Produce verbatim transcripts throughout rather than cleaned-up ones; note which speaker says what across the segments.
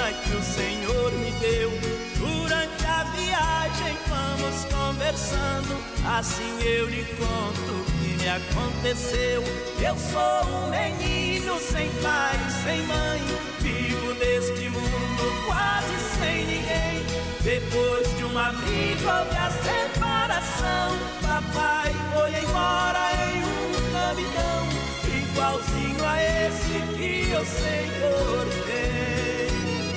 Speaker 1: carta que o Senhor me deu. Durante a viagem vamos conversando, assim eu lhe conto o que me aconteceu. Eu sou um menino sem pai e sem mãe, vivo neste mundo quase sem ninguém. Depois de uma briga houve a separação, papai foi embora em um caminhão, igualzinho a esse que o Senhor tem.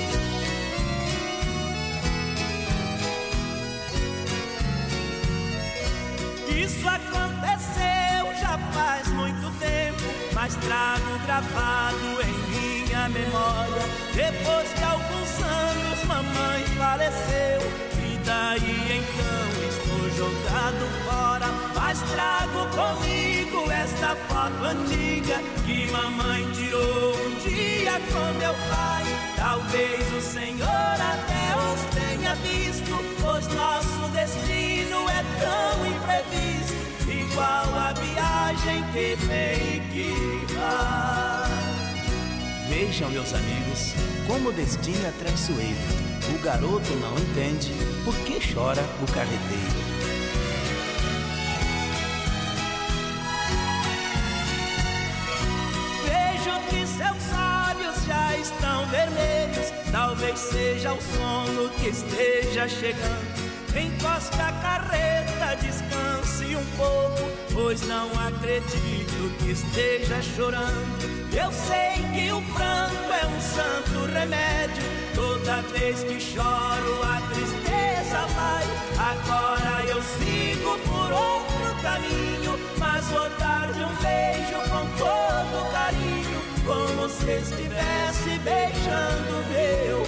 Speaker 1: Isso aconteceu já faz muito tempo, mas trago gravado em minha memória. Depois de alguns anos mamãe faleceu, e daí então estou jogado fora. Mas trago comigo esta foto antiga que mamãe tirou um dia com meu pai. Talvez o Senhor até os tenha visto, pois nosso destino é tão imprevisto, igual a viagem que vem e que vai.
Speaker 2: Vejam, meus amigos, como o destino é traiçoeiro. O garoto não entende por que chora o carreteiro.
Speaker 1: Vejo que seus olhos já estão vermelhos, talvez seja o sono que esteja chegando. Encoste a carreta, descanse um pouco, pois não acredito que esteja chorando. Eu sei que o pranto é um santo remédio, toda vez que choro a tristeza vai. Agora eu sigo por outro caminho, mas vou dar-lhe um beijo com todo carinho, como se estivesse beijando meu